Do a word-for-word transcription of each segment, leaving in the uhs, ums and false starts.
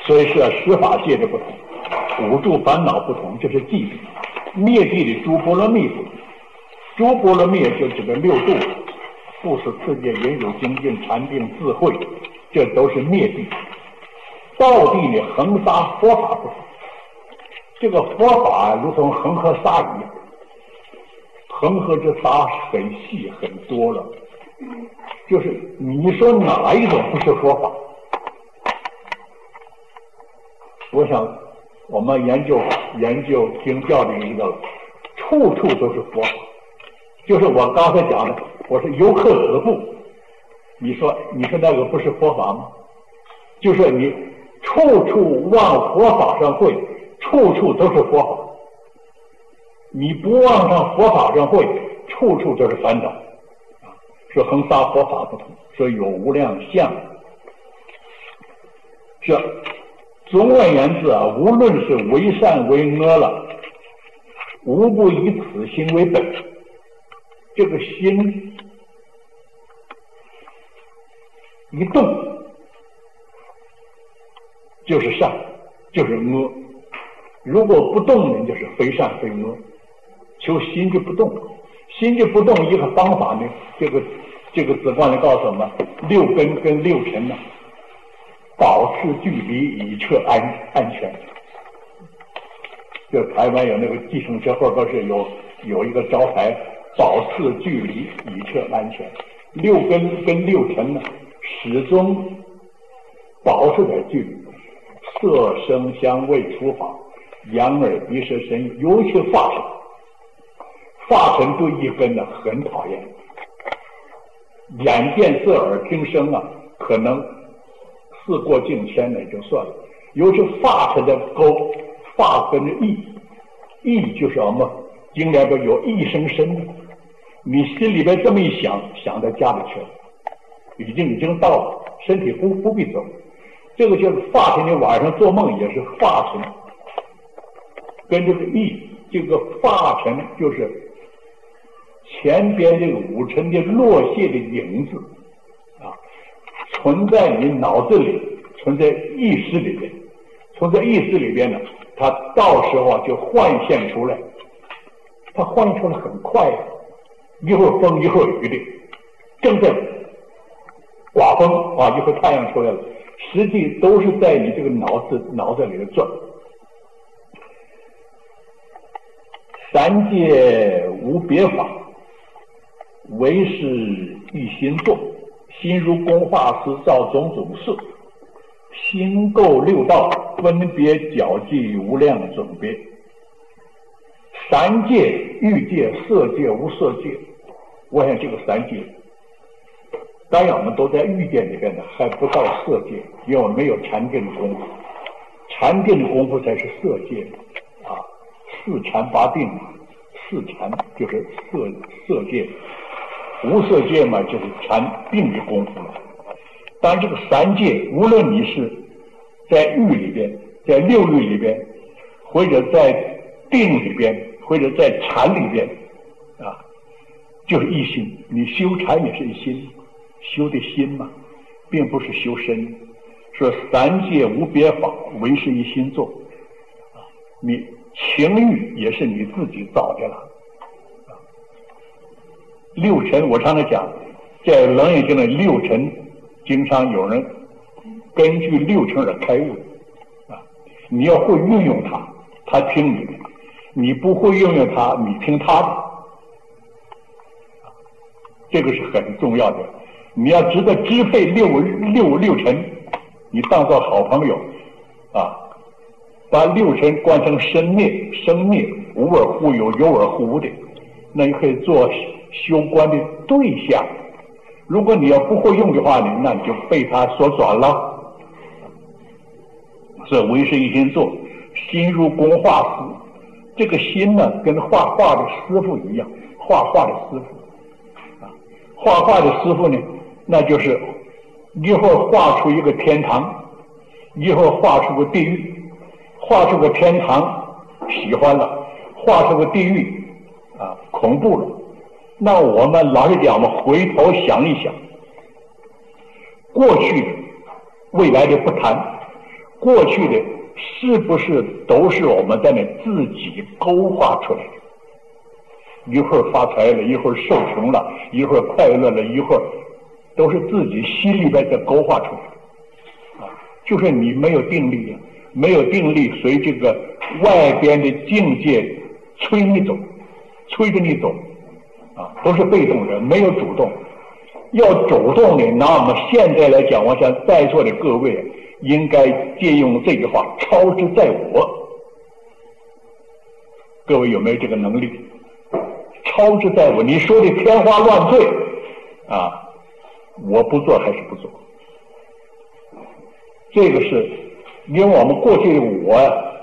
所以是十法界的不同，五住烦恼不同，这是寂地。灭地的诸波罗蜜不同，诸波罗蜜就指的六度，复是次界、言有精进、禅定、智慧，这都是灭地。道地呢，恒沙佛法不同，这个佛法如同恒河沙一样，恒河之沙很细很多了，就是你说哪一种不是佛法？我想我们研究研究经教的知道了，处处都是佛法。就是我刚才讲的，我是游客子部，你说你说那个不是佛法吗？就是你处处往佛法上会，处处都是佛法。你不往上佛法上会，处处都是烦恼。说恒沙佛法不同，说有无量相。这总而言之啊，无论是为善为恶了，无不以此心为本。这个心一动就是善，就是恶；如果不动呢，就是非善非恶。求心就不动，心就不动，一个方法呢，这个这个子观呢告诉我们，六根跟六尘呢，保持距离以测安安全。就台湾有那个计程车后边是有有一个招牌，保持距离以测安全。六根跟六尘呢，始终保持在距离。色声香味触法，眼耳鼻舌身，尤其发尘。发尘对一根呢很讨厌，眼见色耳听声啊，可能事过境迁了也就算了。尤其发尘的勾，发跟着意，意就是我们经里边有意生身的，你心里边这么一想，想到家里去了，已经已经到了，身体不不必走。这个就是发尘，你晚上做梦也是发尘，跟这个意，这个发尘就是前边这个五尘的落谢的影子啊，存在你脑子里，存在意识里边，存在意识里边呢，它到时候啊就幻现出来，它幻现出来很快啊，一会儿风一会儿雨的，正在刮风啊，一会儿太阳出来了，实际都是在你这个脑子脑子里的转。三界无别法，唯是一心作，心如工画师造种种事，心构六道，分别皎迹无量种别。三界欲界、色界、无色界，我想这个三界，当然我们都在欲界里边呢，还不到色界，因为我们没有禅定的功夫，禅定的功夫才是色界啊，四禅八定，四禅就是色色界。无色界嘛，就是禅定的功夫了。但这个三界，无论你是在欲里边，在六欲里边，或者在定里边，或者在禅里边，啊，就是一心。你修禅也是一心，修的心嘛，并不是修身。说三界无别法，唯是一心作。啊，你情欲也是你自己造的了。六尘，我常常讲，在楞严经的六尘，经常有人根据六尘而开悟啊。你要会运用它，他听你的；你不会运用它，你听他的。这个是很重要的。你要值得支配六六六尘，你当做好朋友啊，把六尘观成生灭、生灭、无而互有、有而互无的，那你可以做修观的对象。如果你要不会用的话呢，那你就被他所转了。所以唯是一心作，心如工画师。这个心呢，跟画画的师傅一样，画画的师傅啊，画画的师傅呢，那就是一会儿画出一个天堂，一会儿画出个地狱，画出个天堂喜欢了，画出个地狱啊恐怖了。那我们老实讲，我们回头想一想，过去的、未来的不谈， 过去的是不是都是我们在那自己勾画出来的？一会儿发财了，一会儿受穷了，一会儿快乐了，一会儿都是自己心里边在勾画出来的。啊，就是你没有定力呀，没有定力，随这个外边的境界催你走，催着你走，啊，都是被动的，没有主动。要主动的，拿我们现在来讲，我想在座的各位应该借用这句话：超之在我。各位有没有这个能力？超之在我，你说的天花乱坠啊，我不做还是不做？这个是因为我们过去的我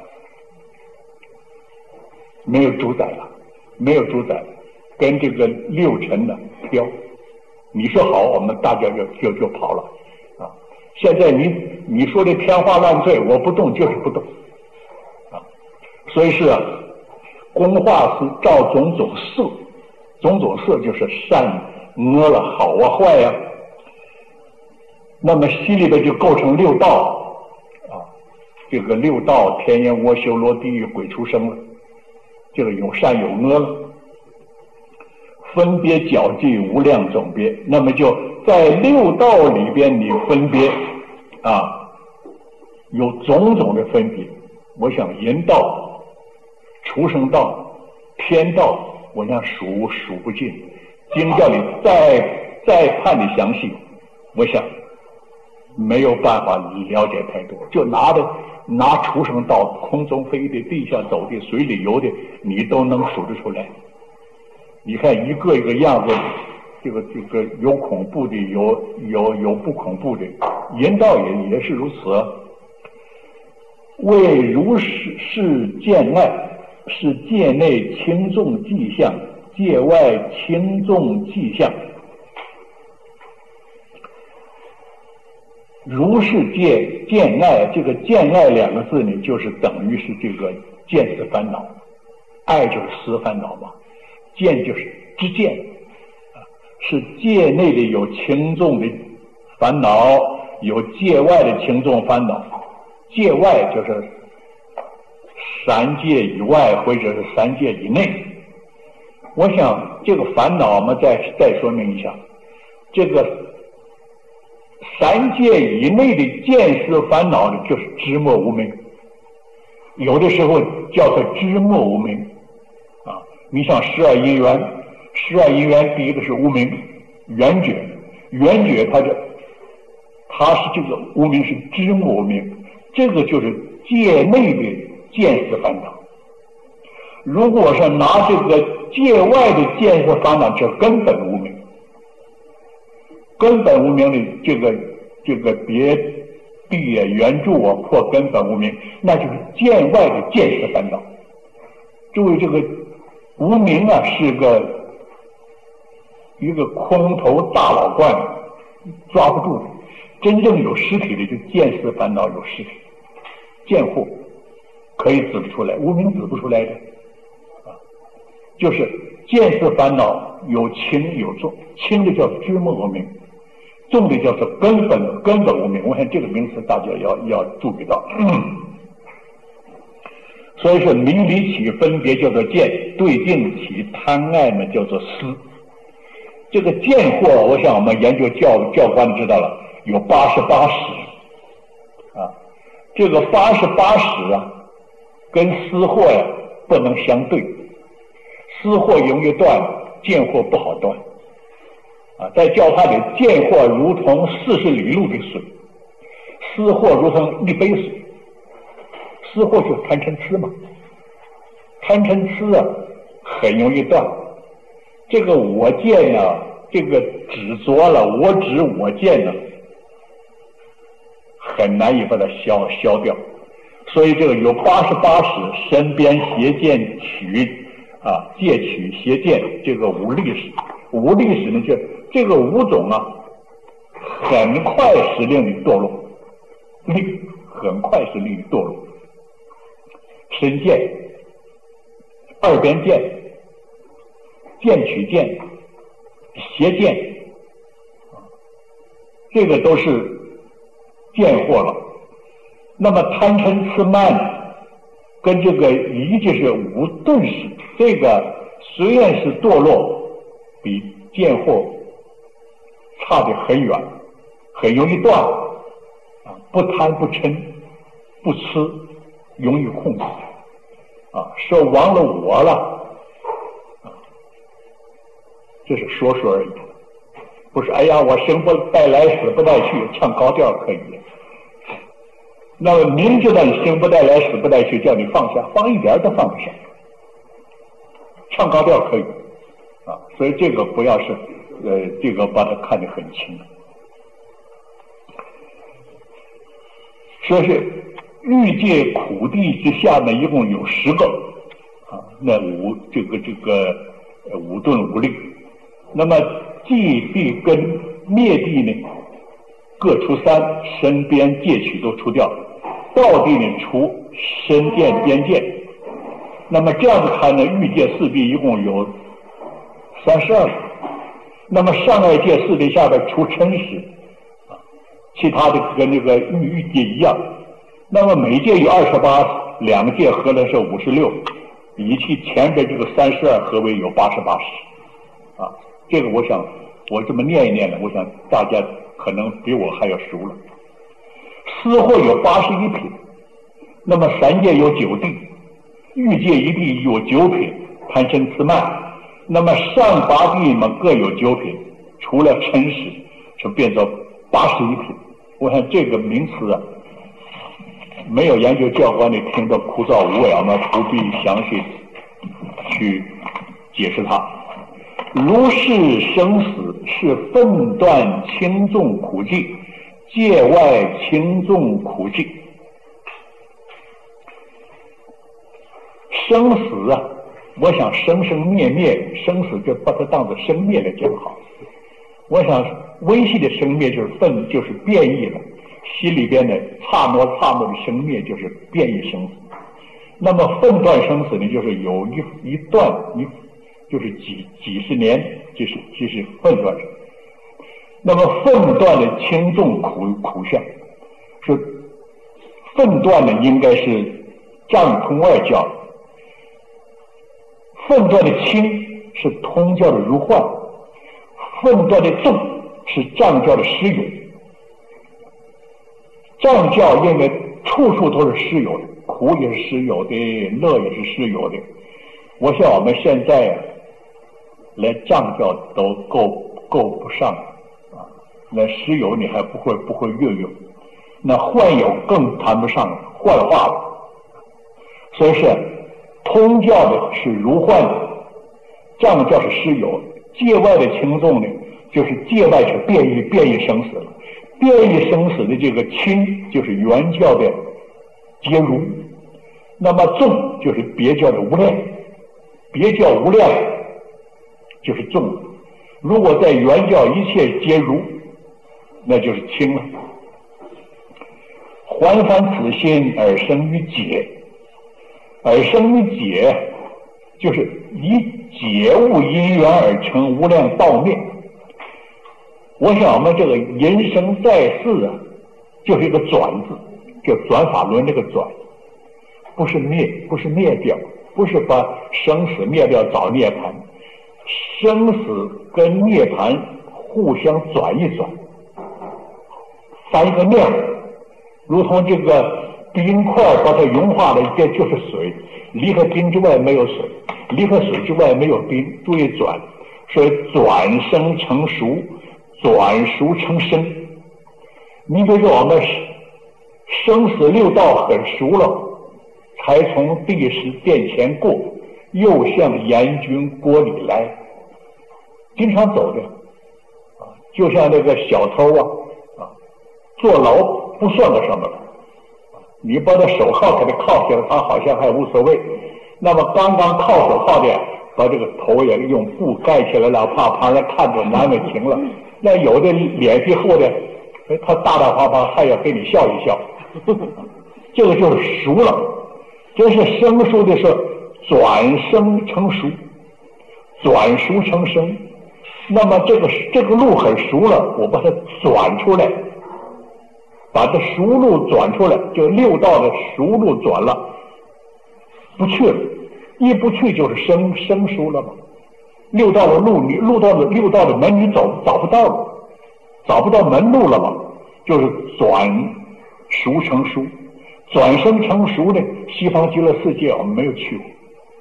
没有主宰了，没有主宰，跟这个六尘的飘。你说好，我们大家就就就跑了啊！现在你你说的天花乱坠，我不动就是不动啊！所以是啊，工画是照种种色，种种色就是善恶了，好啊坏呀、啊。那么心里边就构成六道啊，这个六道天烟窝修罗地狱鬼畜生了，这个有善有恶了。分别较计无量种别，那么就在六道里边，你分别啊，有种种的分别。我想人道、畜生道、天道，我想数数不尽。经教里再再判的详细，我想没有办法了解太多。就拿的拿畜生道，空中飞的、地下走的、水里游的，你都能数得出来。你看一个一个样子，这个这个有恐怖的，有有有不恐怖的，人道也也是如此。为如是是见外，是界内轻重迹象，界外轻重迹象。如是界见爱，这个见爱两个字呢，就是等于是这个见思烦恼，爱就是思烦恼嘛。见就是知见，啊，是界内的有轻重的烦恼，有界外的轻重烦恼。界外就是三界以外或者是三界以内。我想这个烦恼我们再再说明一下，这个三界以内的见思烦恼呢，就是知末无明，有的时候叫做知末无明。你像十二因缘，十二因缘第一个是无明缘觉，缘觉它是它是这个无明是知末无明，这个就是界内的见思烦恼。如果是拿这个界外的见思烦恼，就是根本无明，根本无明的这个这个别地啊缘住啊破根本无明，那就是见外的见思烦恼。注意这个无明啊，是个一个空头大老罐，抓不住的。真正有实体的，就见思烦恼有实体，见惑可以指得出来，无明指不出来的啊。就是见思烦恼有轻有重，轻的叫知末无明，重的叫做根本根本无明。我想这个名词大家要要注意到。嗯所以说明理起分别叫做见，对境起贪爱呢叫做思。这个见惑，我想我们研究教教官知道了，有八十八识啊。这个八十八识啊，跟思惑呀不能相对，思惑容易断，见惑不好断啊。在教派里，见惑如同四十里路的水，思惑如同一杯水。思惑就是贪嗔痴嘛，贪嗔痴啊很容易断。这个我见呢、啊，这个执着了，我执我见呢，很难以把它消消掉。所以这个有八十八识，身边邪见取啊，戒取邪见，这个无力识，无力识呢，就这个五种啊，很快使令你堕落，力很快使令你堕落。身见、二边见、见取见、邪见，这个都是见惑了。 那么贪嗔痴慢跟这个疑就是无顿时，这个虽然是堕落，比见惑差得很远，很容易断啊，不贪不嗔不痴，容易控制啊，说忘了我了啊，这是说说而已，不是哎呀我生不带来死不带去，唱高调可以。那么明知道你生不带来死不带去，叫你放下，放一点都放不下，唱高调可以啊，所以这个不要是呃这个把它看得很清。说是欲界苦地之下呢，一共有十个啊，那五这个这个呃五顿五力，那么界地跟灭地呢各除三，身边界取都除掉，道地呢除身见边见。那么这样子看呢，欲界四谛一共有三十二个，那么上外界四谛下边除嗔识啊，其他的跟那个欲欲界一样。那么每界有二十八，两个界合了是五十六，以其前边这个三十二合为有八十八识啊。这个我想我这么念一念呢，我想大家可能比我还要熟了。思惑有八十一品，那么三界有九地，欲界一地有九品，贪嗔痴慢。那么上八地嘛各有九品，除了嗔识就变成八十一品。我想这个名词啊，没有研究教官的听到枯燥无味，我们不必详细去解释它。如是生死是分段轻重苦际，界外轻重苦际。生死啊，我想生生灭灭，生死就把它当作生灭来讲好。我想微细的生灭就是分，就是变异了，心里边的刹那刹那的生灭就是变异生死。那么分段生死呢，就是有一一段一就是几几十年，就是就是分段生。那么分段的轻重苦苦相，是分段呢应该是藏通外教，分段的轻是通教的如幻，分段的重是藏教的实有。藏教因为处处都是实有的，苦也是实有的，乐也是实有的。我想我们现在啊，连藏教都够够不上啊，那实有你还不会不会运用，那幻有更谈不上幻化了。所以是通教的是如幻的，藏教是实有，界外的轻重呢，就是界外是变异变异生死了。变异生死的这个轻就是原教的皆如，那么重就是别教的无量，别教无量就是重。如果在原教一切皆如，那就是轻了。还凡此心而生于解，而生于解就是以解悟因缘而成无量道灭。我想我们这个人生在世啊，就是一个转字，就转法轮这个转，不是灭，不是灭掉，不是把生死灭掉找涅槃，生死跟涅槃互相转一转，翻一个面，如同这个冰块把它融化了，这就是水，离开冰之外没有水，离开水之外没有冰，注意转，所以转生成熟，转熟成生。你比如说我们生死六道很熟了，才从第十殿前过，又向阎君锅里来，经常走的啊，就像那个小偷啊啊，坐牢不算个什么了，你把他手铐给他铐起来，他好像还无所谓。那么刚刚铐手铐的，把这个头也用布盖起来了，怕旁人看着难为情了。那有的脸皮厚的，他大大方方还要给你笑一笑，这个就是熟了。这是生熟的是转生成熟，转熟成生。那么这个这个路很熟了，我把它转出来， 把这熟路转出来，就六道的熟路转了，不去了，一不去就是生生疏了嘛。六道的路你路道的六道的门你走找不到了，找不到门路了嘛，就是转熟成熟，转生成熟呢。西方极乐世界我们没有去过，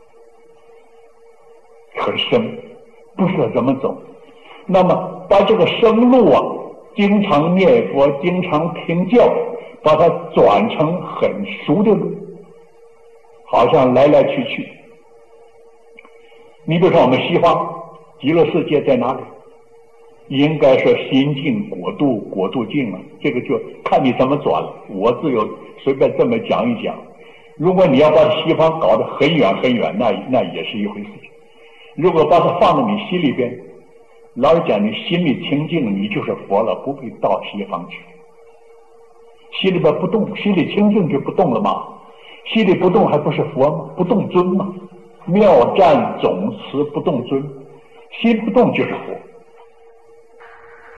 很深，不知道怎么走。那么把这个生路啊，经常念佛，经常听教，把它转成很熟的路，好像来来去去。你比如说我们西方极乐世界在哪里？应该说心净国度，国度净了，这个就看你怎么转了。我只有随便这么讲一讲。如果你要把西方搞得很远很远，那那也是一回事情。如果把它放在你心里边，老实讲，你心里清净，你就是佛了，不必到西方去。心里边不动，心里清净就不动了吗？心里不动还不是佛吗？不动尊吗？妙战总持不动尊，心不动就是佛。